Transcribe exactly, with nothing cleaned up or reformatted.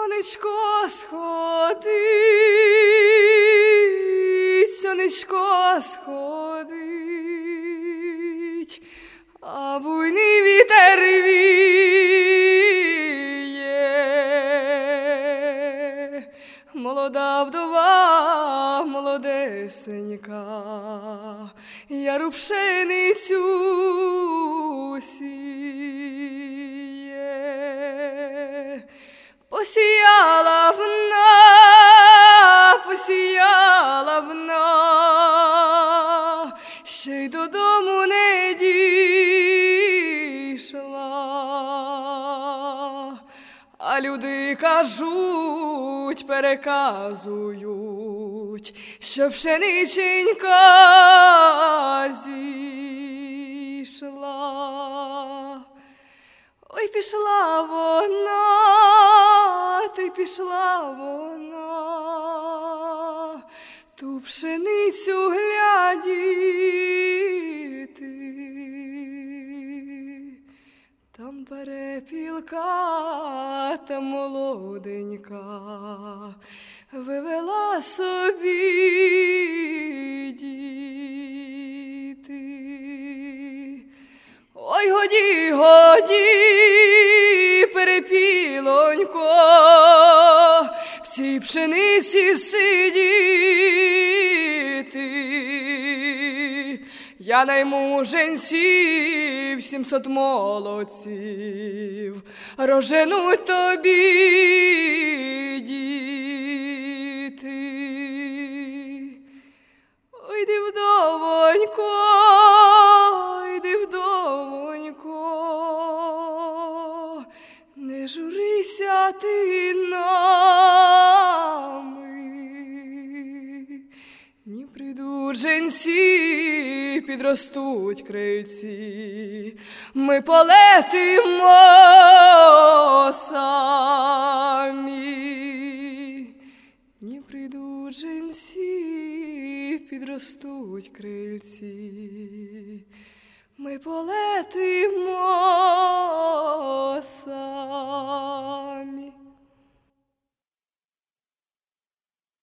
Сонечко сходить, сонечко сходить, а буйний вітер віє. Молода вдова, молодесенька, яру пшеницю сіє. Посіяла вона, посіяла вона, ще й додому не дійшла. А люди кажуть, переказують, що пшениченька зійшла. Ой, пішла вона, ти пішла вона, ту пшеницю глядіти. Там перепілка, та молоденька, вивела собі діти. Ой, годі, годі, перепілонько, в цій пшениці сидіти. Я найму женців, сімсот молодців, роженуть тобі діти. Ой, йди, вдовонько, йди, вдовонько, не журися ти нами. Ні прийдуть женці, підростуть крильці, ми полетимо самі. Ні прийдуть женці, підростуть крильці, ми полетимо